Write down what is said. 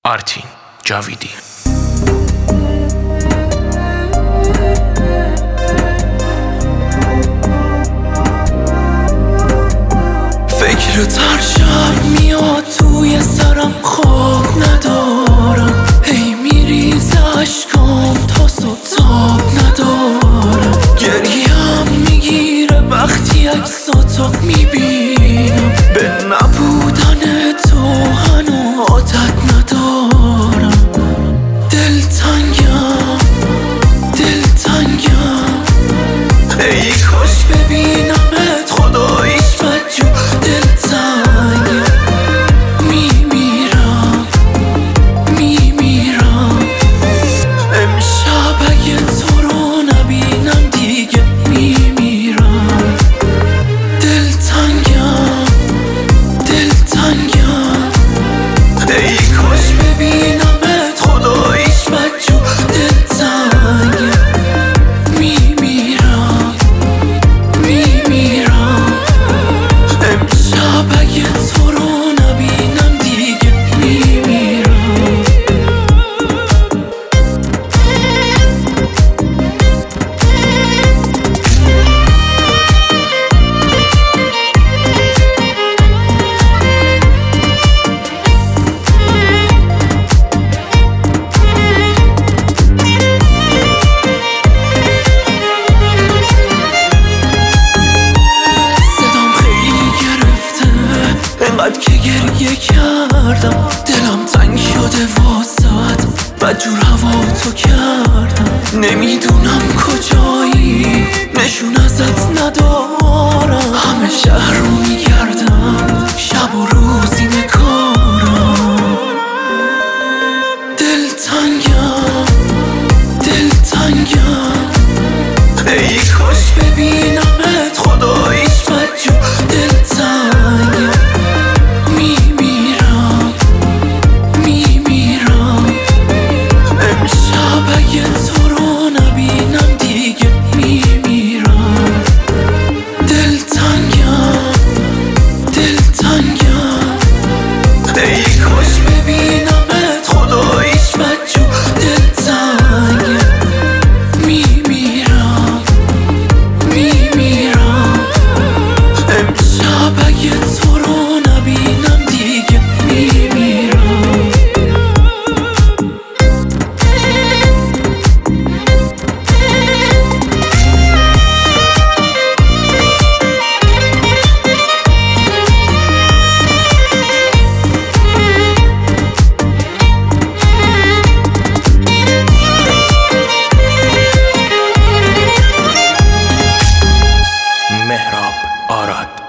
آرتین جاویدی. فکرت هر شب میاد توی سرم، خواب ندارم، هی میریزه اشکام تا صبح تاب ندارم. گریم میگیره وقتی عکساتو میبینم، به نبودن تو هنو عادت ندارم. دلتنگم ای کاش ببینمت، خداییش بدجو دلتنگم. میمیرم امشب اگه تو رو نبینم دیگه میمیرم. دلتنگم ای کاش ببینمت، خداییش بدجو دلتنگم. میمیرم امشب اگه تو رو نبینم دیگه میمیرم. انقدر که گریه کردم، دلم تنگ شده واسد، بدجور هوا تو کردم. نمیدونم کجایی، نشون ازت ندارم، همه شهر رو میگردم، شب و روزی کارم. دلتنگم ای کاش ببینمت، خداییش بدجو دلتنگم. امشب اگه تو رو نبینم دیگه میمیرم. دلتنگم ای کاش ببینمت، خداییش بدجو دلتنگم. میمیرم امشب اگه تو رو نبینم دیگه میمیرم. مهراب آراد.